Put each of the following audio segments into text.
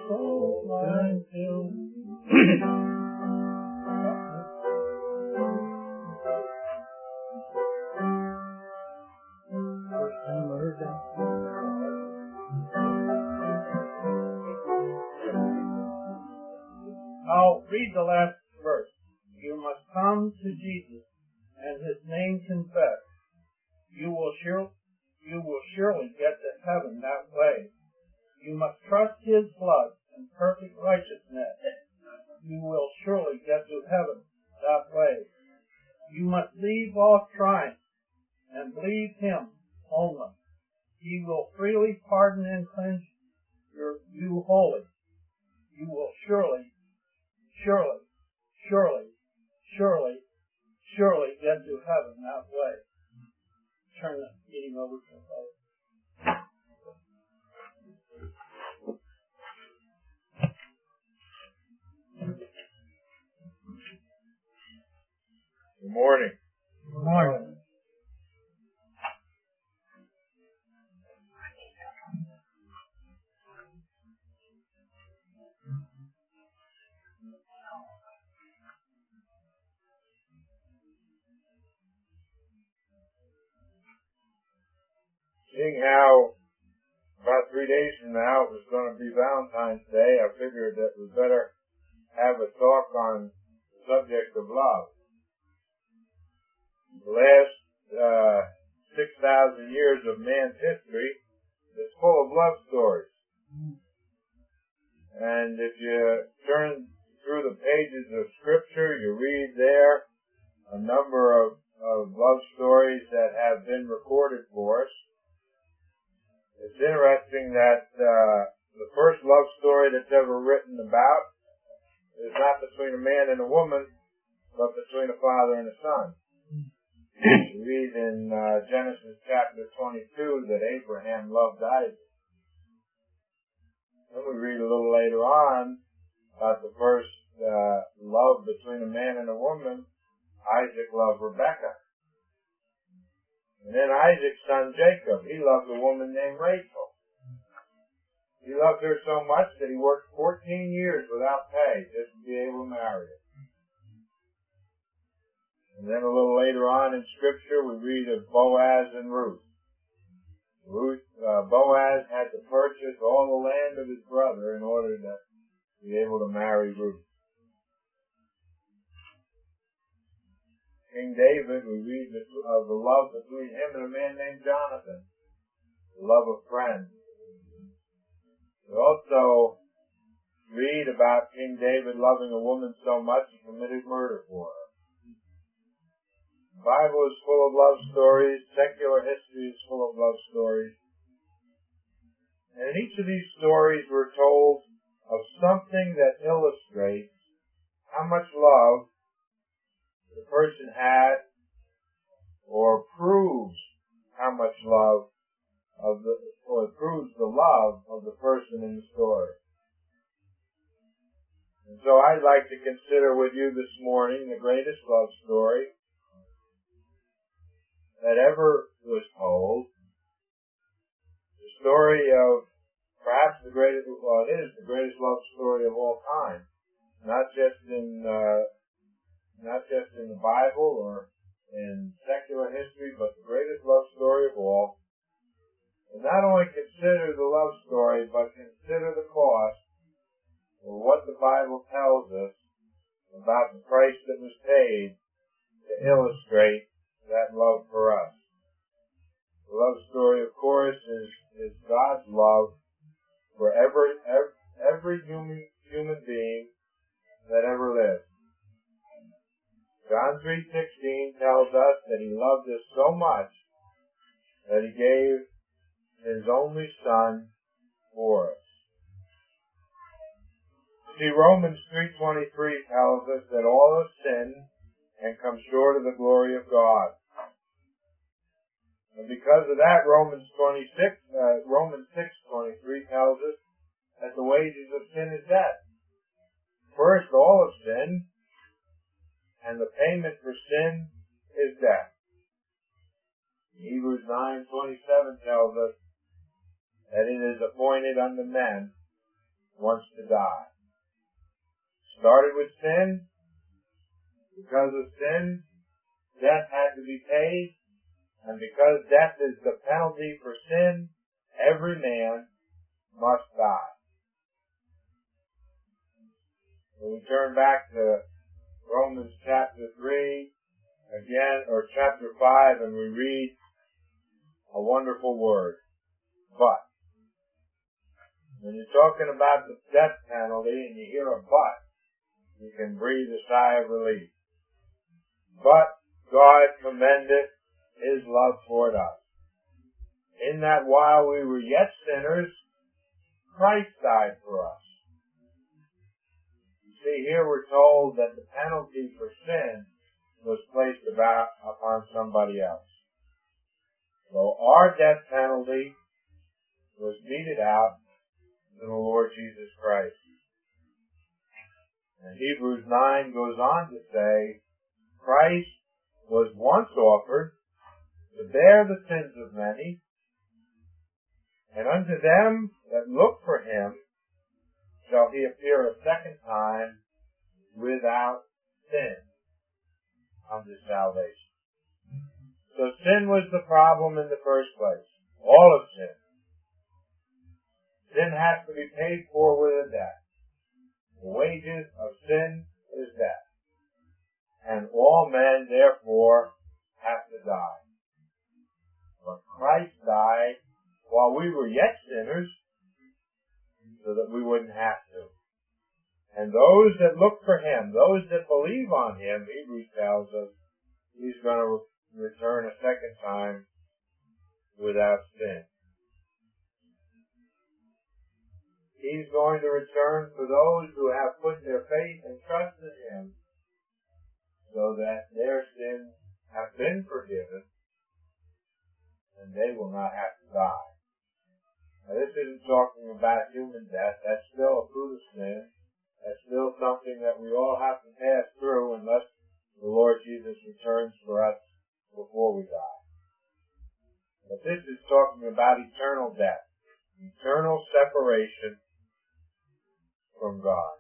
soul blind till. First time I heard that. I'll read the last verse. You must come to Jesus and his name confess. You will surely get to heaven that way. You must trust his blood and perfect righteousness. You will surely get to heaven that way. You must leave off trying and believe him only. He will freely pardon and cleanse you wholly. You will surely get to heaven that way. Turn the meeting over to the Father. Good morning. Good morning. Seeing how about 3 days from now it was going to be Valentine's Day, I figured that we better have a talk on the subject of love. The last 6,000 years of man's history is full of love stories. And if you turn through the pages of Scripture, you read there a number of love stories that have been recorded for us. It's interesting that the first love story that's ever written about is not between a man and a woman, but between a father and a son. We read in Genesis chapter 22 that Abraham loved Isaac. Then we read a little later on about the first love between a man and a woman. Isaac loved Rebekah. And then Isaac's son Jacob, he loved a woman named Rachel. He loved her so much that he worked 14 years without pay just to be able to marry her. And then a little later on in Scripture, we read of Boaz and Ruth. Boaz had to purchase all the land of his brother in order to be able to marry Ruth. King David, we read of the love between him and a man named Jonathan, the love of friends. We also read about King David loving a woman so much he committed murder for her. The Bible is full of love stories. Secular history is full of love stories. And in each of these stories we're told of something that illustrates how much love the person had, or proves how much love or proves the love of the person in the story. And so I'd like to consider with you this morning the greatest love story that ever was told. The story of perhaps it is the greatest love story of all time. Not just in the Bible or in secular history, but the greatest love story of all. And not only consider the love story, but consider the cost, or what the Bible tells us about the price that was paid to illustrate that love for us. The love story, of course, is God's love for every human being that ever lived. John 3:16 tells us that he loved us so much that he gave his only Son for us. See, Romans 3:23 tells us that all have sinned and come short of the glory of God. And because of that, Romans 6:23 tells us that the wages of sin is death. First, all have sinned, and the payment for sin is death. Hebrews 9:27 tells us that it is appointed unto men wants to die. Started with sin. Because of sin, death had to be paid. And because death is the penalty for sin, every man must die. When we turn back to Romans chapter 3, again, or chapter 5, and we read a wonderful word, but. When you're talking about the death penalty and you hear a but, you can breathe a sigh of relief. But God commendeth His love toward us, in that while we were yet sinners, Christ died for us. You see, here we're told that the penalty for sin was placed upon somebody else. So our death penalty was meted out to the Lord Jesus Christ. And Hebrews 9 goes on to say, Christ was once offered to bear the sins of many, and unto them that look for Him shall He appear a second time without sin unto salvation. So sin was the problem in the first place. All of sin. Sin has to be paid for with a death. The wages of sin is death. And all men, therefore, have to die. But Christ died while we were yet sinners, so that we wouldn't have to. And those that look for Him, those that believe on Him, Hebrews tells us, He's going to return a second time without sin. He's going to return for those who have put their faith and trust in Him, so that their sins have been forgiven and they will not have to die. Now, this isn't talking about human death. That's still a fruit of sin. That's still something that we all have to pass through unless the Lord Jesus returns for us before we die. But this is talking about eternal death, eternal separation from God.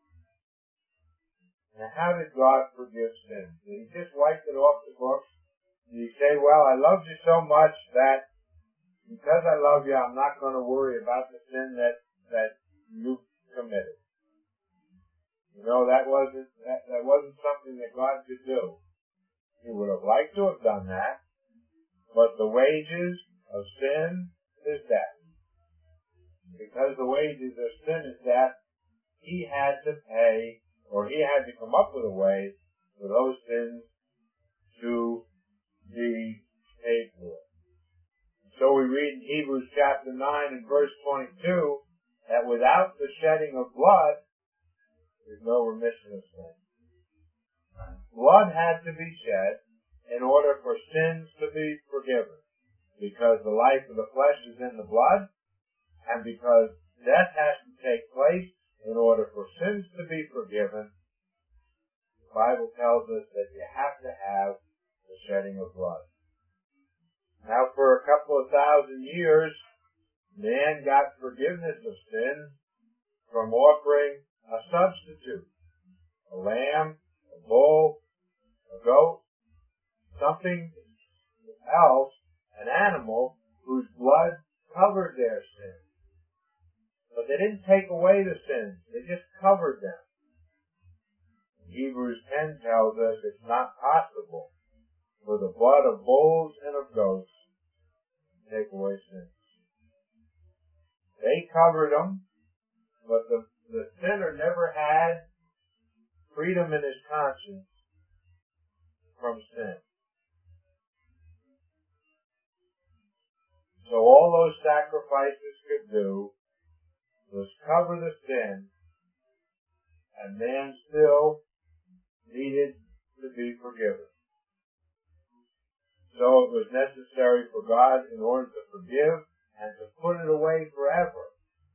Now, how did God forgive sin? Did He just wipe it off the books? Did He say, well, I loved you so much that because I love you, I'm not going to worry about the sin that you committed? You know, that wasn't something that God could do. He would have liked to have done that, but the wages of sin is death. Because the wages of sin is death, He had to pay, or He had to come up with a way for those sins to be paid for. So we read in Hebrews chapter 9 and verse 22 that without the shedding of blood, there's no remission of sin. Blood had to be shed in order for sins to be forgiven, because the life of the flesh is in the blood, and because death has to take place in order for sins to be forgiven. The Bible tells us that you have to have the shedding of blood. Now, for a couple of thousand years, man got forgiveness of sins from offering a substitute, a lamb, a bull, a goat, something else, an animal whose blood covered their sins. But they didn't take away the sins, they just covered them. Hebrews 10 tells us it's not possible for the blood of bulls and of goats to take away sins. They covered them, but the sinner never had freedom in his conscience from sin. So all those sacrifices could do was cover the sin, and man still needed to be forgiven. So it was necessary for God, in order to forgive and to put it away forever,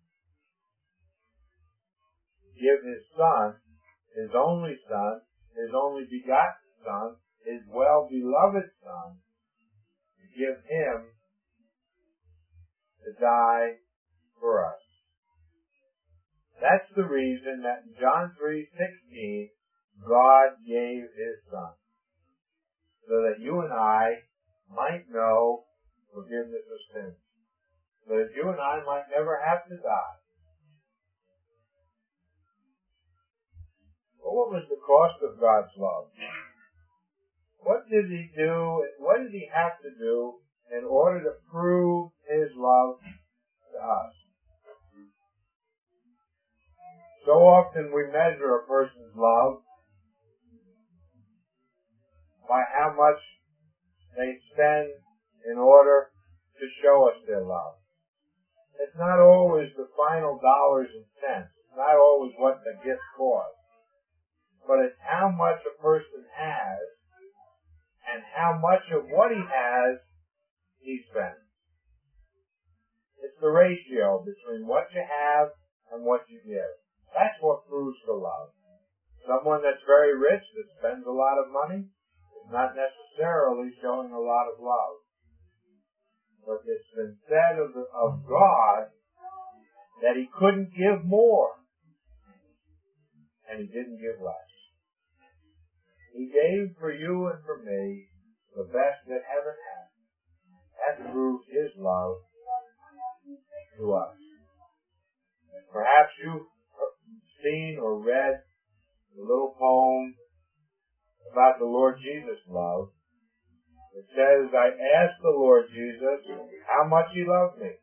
give His Son, His only Son, His only begotten Son, His well-beloved Son, to give Him to die for us. That's the reason that in John 3:16, God gave His Son, so that you and I might know forgiveness of sins, so that you and I might never have to die. But what was the cost of God's love? What did He do? What did He have to do in order to prove His love to us? So often we measure a person's love by how much they spend in order to show us their love. It's not always the final dollars and cents. It's not always what the gift costs. But it's how much a person has and how much of what he has he spends. It's the ratio between what you have and what you give. That's what proves the love. Someone that's very rich that spends a lot of money is not necessarily showing a lot of love. But it's been said of God that He couldn't give more, and He didn't give less. He gave for you and for me the best that heaven has. That proves His love to us. Perhaps you've seen or read the little poem about the Lord Jesus' love. It says, I asked the Lord Jesus how much He loved me.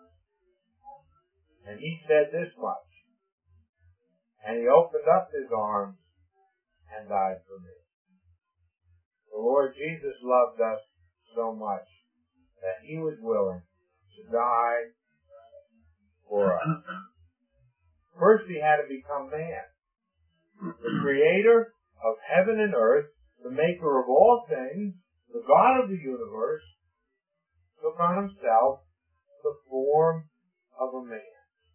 And He said this much. And He opened up His arms and died for me. The Lord Jesus loved us so much that He was willing to die for us. First He had to become man. The creator of heaven and earth, the maker of all things, the God of the universe, took on Himself the form of a man.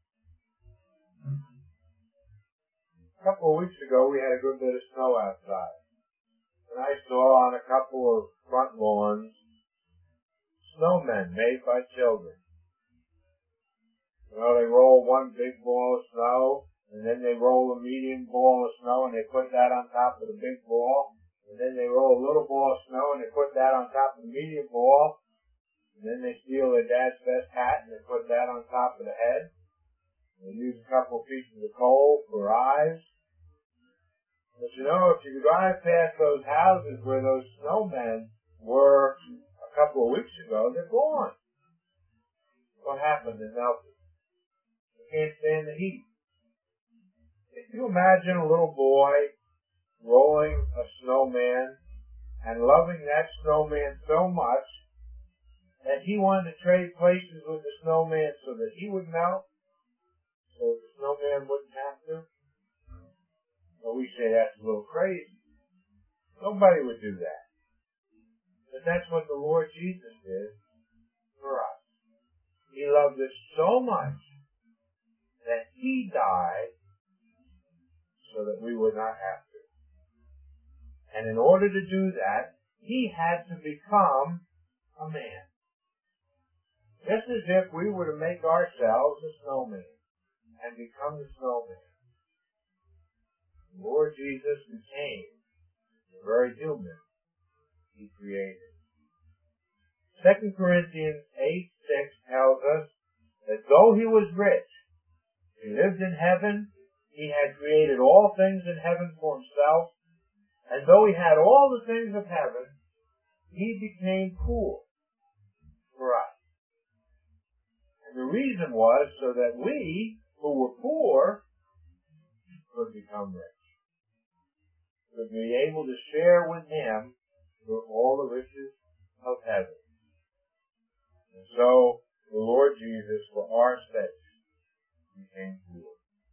A couple of weeks ago we had a good bit of snow outside. And I saw on a couple of front lawns snowmen made by children. You know, they roll one big ball of snow, and then they roll a medium ball of snow, and they put that on top of the big ball. And then they roll a little ball of snow, and they put that on top of the medium ball. And then they steal their dad's best hat, and they put that on top of the head. They use a couple pieces of coal for eyes. But you know, if you drive past those houses where those snowmen were a couple of weeks ago, they're gone. What happened? They melted. They can't stand the heat. Can you imagine a little boy rolling a snowman and loving that snowman so much that he wanted to trade places with the snowman so that he would melt, so the snowman wouldn't have to? Well, we say that's a little crazy. Nobody would do that. But that's what the Lord Jesus did for us. He loved us so much that He died so that we would not have to. And in order to do that, He had to become a man. Just as if we were to make ourselves a snowman and become the snowman. The Lord Jesus became the very human He created. 2 Corinthians 8:6 tells us that though He was rich, He lived in heaven, He had created all things in heaven for Himself, and though He had all the things of heaven, He became poor for us. And the reason was so that we, who were poor, could become rich. Could be able to share with Him all the riches of heaven. And so, the Lord Jesus, for our sake, became poor.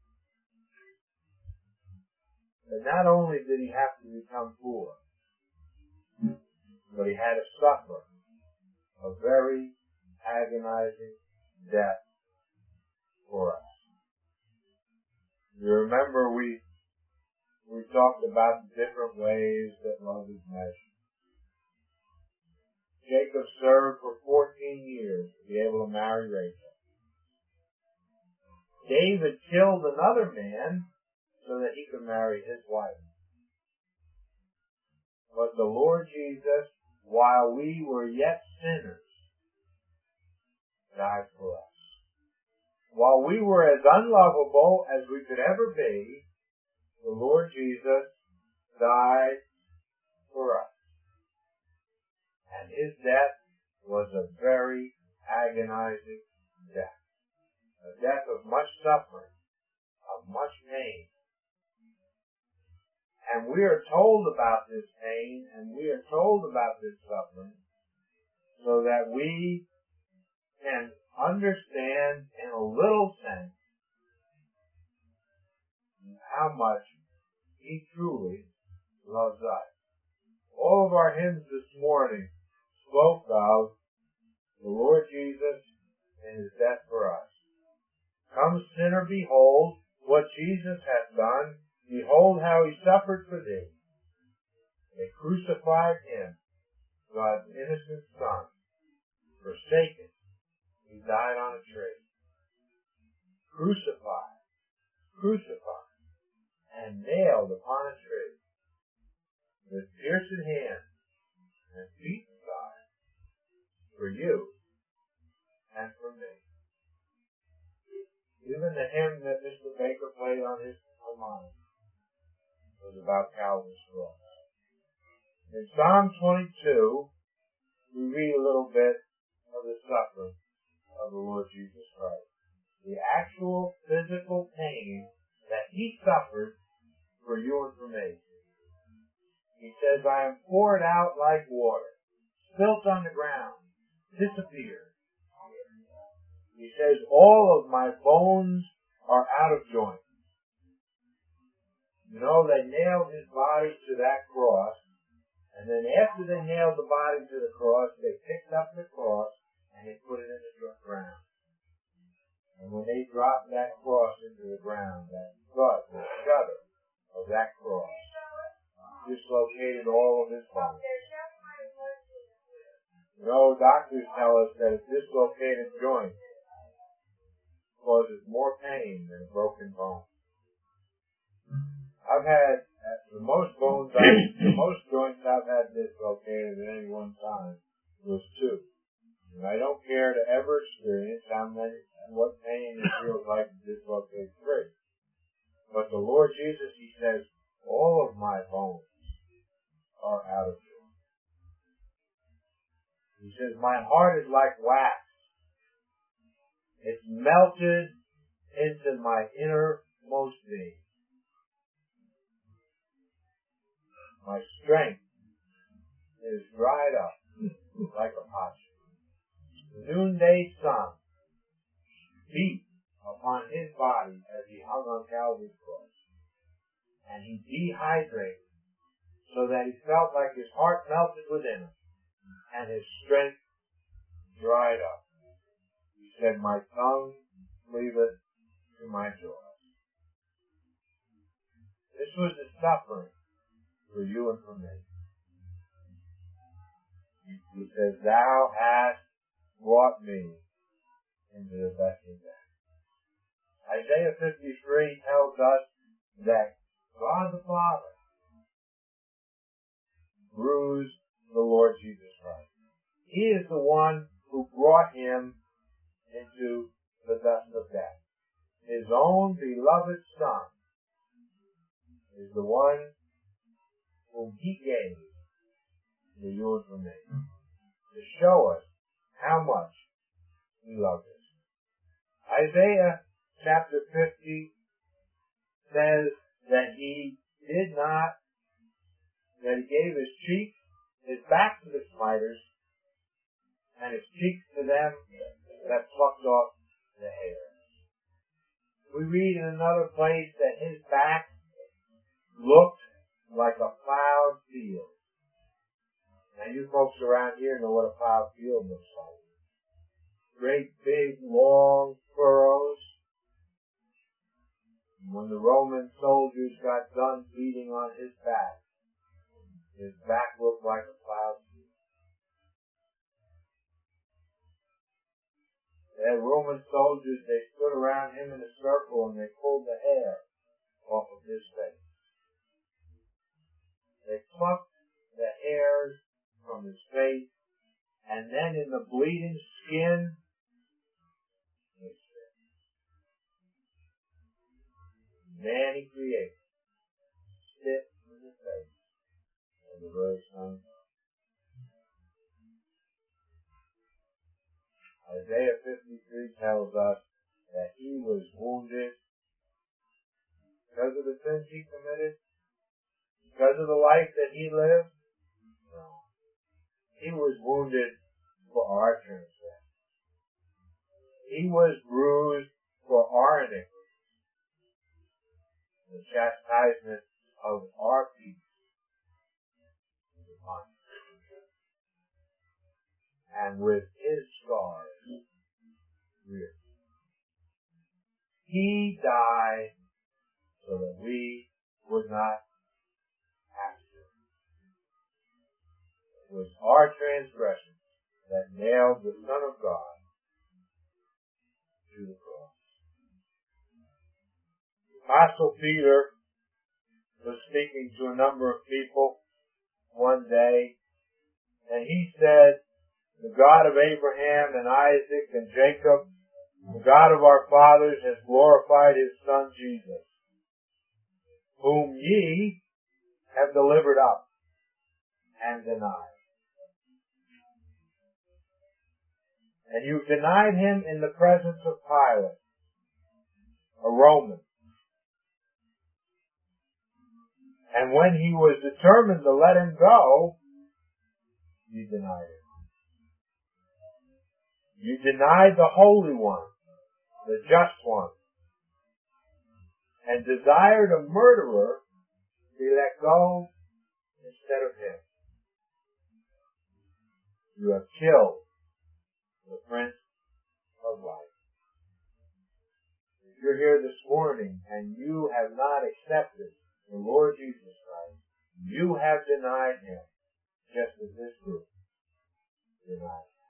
But not only did He have to become poor, but He had to suffer a very agonizing death for us. You remember we talked about the different ways that love is measured. Jacob served for 14 years to be able to marry Rachel. David killed another man so that he could marry his wife. But the Lord Jesus, while we were yet sinners, died for us. While we were as unlovable as we could ever be, the Lord Jesus died for us. And his death was a very agonizing death. A death of much suffering, of much pain. And we are told about this pain and we are told about this suffering so that we can understand in a little sense how much he truly loves us. All of our hymns this morning spoke of the Lord Jesus and his death for us. Come, sinner, behold what Jesus hath done. Behold how he suffered for thee. They crucified him, God's innocent Son. Forsaken, he died on a tree. Crucified, and nailed upon a tree. With pierced hands and beaten side. For you and for me. Even the hymn that Mr. Baker played on his harmonica was about Calvary's cross. In Psalm 22, we read a little bit of the suffering of the Lord Jesus Christ. The actual physical pain that he suffered for you and for me. He says, I am poured out like water, spilt on the ground, disappeared. He says, all of my bones are out of joint. You know, they nailed his body to that cross, and then after they nailed the body to the cross, they picked up the cross and they put it in the ground. And when they dropped that cross into the ground, that thud, the shudder of that cross, dislocated all of his bones. You know, doctors tell us that a dislocated joint causes more pain than a broken bone. I've had, the most joints I've had dislocated at any one time was 2. And I don't care to ever experience what pain it feels like to dislocate 3. But the Lord Jesus, he says, all of my bones are out of joint. He says, my heart is like wax. It's melted into my innermost being. My strength is dried up like a potsherd. The noonday sun beat upon his body as he hung on Calvary's cross. And he dehydrated so that he felt like his heart melted within him and his strength dried up. He said, my tongue cleaveth to my jaws. This was the suffering for you and for me. He says, thou hast brought me into the best of death. Isaiah 53 tells us that God the Father bruised the Lord Jesus Christ. He is the one who brought him into the dust of death. His own beloved Son is the one whom he gave to you and for me to show us how much he loves us. Isaiah chapter 50 says that he gave his back to the smiters, and his cheeks to them that plucked off the hair. We read in another place that his back looked like a plowed field. Now you folks around here know what a plowed field looks like. Great big long furrows. When the Roman soldiers got done beating on his back looked like a plowed field. They had Roman soldiers, they stood around him in a circle and they pulled the hair off of his face. They plucked the hairs from his face, and then in the bleeding skin, they spit. Man he created, spit in the face of the very Son of God. Isaiah 53 tells us that he was wounded because of the sins he committed, because of the life that he lived. No. He was wounded for our transgression. He was bruised for our iniquity. The chastisement of our peace was upon him. And with his scars, we are healed. He died so that we would not have to. It was our transgression that nailed the Son of God to the cross. Apostle Peter was speaking to a number of people one day, and he said, "The God of Abraham and Isaac and Jacob, the God of our fathers, has glorified his Son Jesus, whom ye have delivered up and denied. And you've denied him in the presence of Pilate, a Roman. And when he was determined to let him go, you denied him. You denied the Holy One, the Just One, and desired a murderer to be let go instead of him. You have killed the Prince of Life." If you're here this morning and you have not accepted the Lord Jesus Christ, you have denied him, just as this group denied him.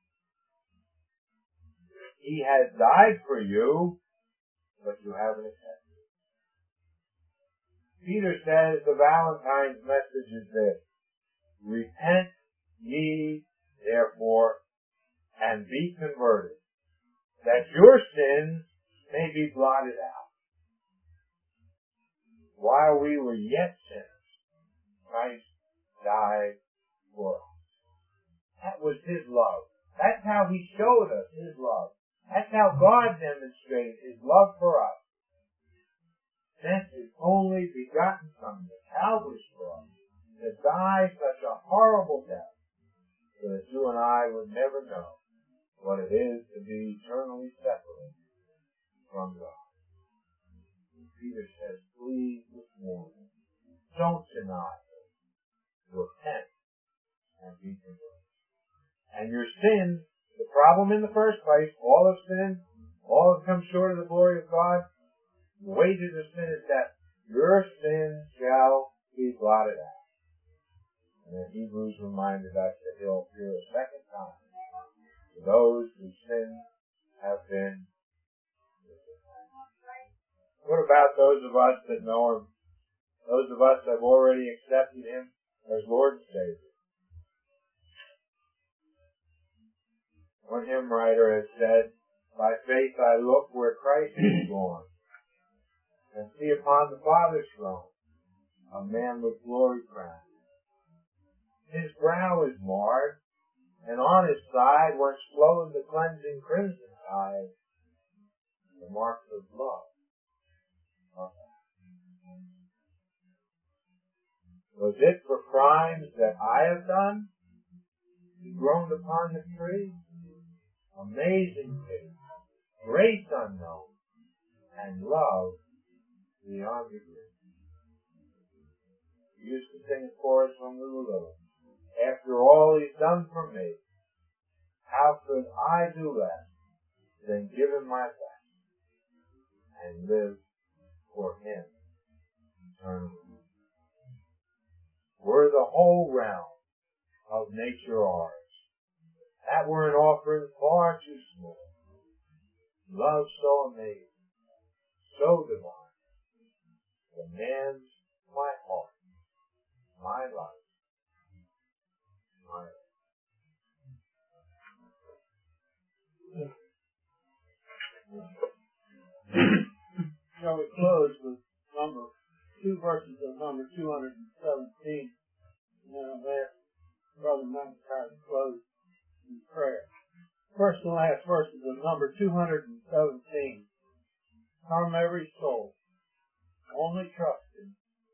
He has died for you, but you haven't accepted it. Peter says the Valentine's message is this: "Repent ye therefore and be converted, that your sins may be blotted out. While we were yet sinners, Christ died for us." That was his love. That's how he showed us his love. That's how God demonstrated his love for us. Sent his only begotten Son to Calvary's cross to die such a horrible death, so that you and I would never know what it is to be eternally separated from God. Peter says, please this morning, don't deny it. Repent and be converted. And your sins, the problem in the first place, all have sinned, all have come short of the glory of God. The wages of sin is death. Your sins shall be blotted out. And then Hebrews reminded us that he'll appear a second time to those whose sins have been forgiven. What about those of us that know him? Those of us that have already accepted him as Lord and Savior. One hymn writer has said, "By faith I look where Christ is born, and see upon the Father's throne a man with glory crowned. His brow is marred, and on his side once flowed the cleansing crimson tide, the marks of love are found. Was it for crimes that I have done? He groaned upon the tree. Amazing faith, grace unknown, and love beyond degree." We used to sing a chorus when we were little. After all he's done for me, how could I do less than give him my best and live for him eternally? Were the whole realm of nature ours, that were an offering far too small, Love so amazing, so divine, demands my heart, my life, my life. Shall we close with two verses of number 217? Now that Brother McIntyre to close in prayer. First and last verses of number 217. Come every soul, only trust Him.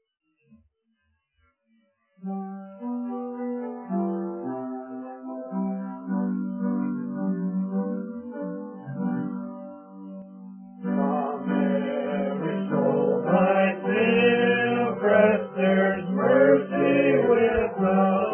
Come every soul, thy sin oppressed, there's mercy with us.